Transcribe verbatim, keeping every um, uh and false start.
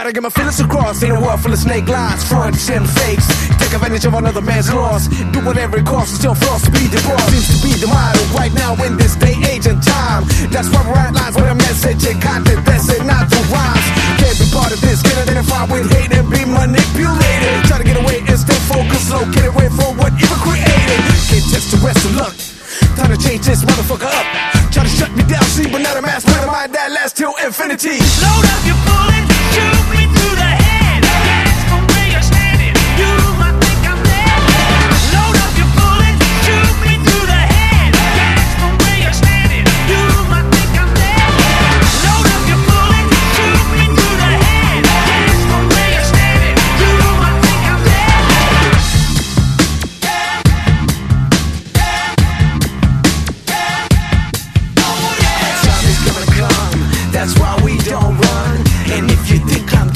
Gotta get my feelings across in a world full of snake lines, fronts and fakes. Take advantage of another man's loss. Do whatever it costs, still floss, be the boss. Seems to be the motto right now in this day, age, and time. That's why we write lines with a message and content that's it, not the rhymes. Can't be part of this, get identified with hate and be manipulated. Try to get away and stay focused, slow, get away from what you created. Can't test the rest of luck. Time to change this motherfucker up. Try to shut me down, see, but not a mass with a mind that lasts till infinity. Load up your bullet, shoot me through the head. That's from where you're standing. You might think I'm dead. Load up your bullet, shoot me through the head. That's from where you're standing. You might think I'm dead. Load up your bullet, shoot me through the head. That's from where you're standing. You might think I'm dead. Time is gonna come, that's why we don't run. And if you think I'm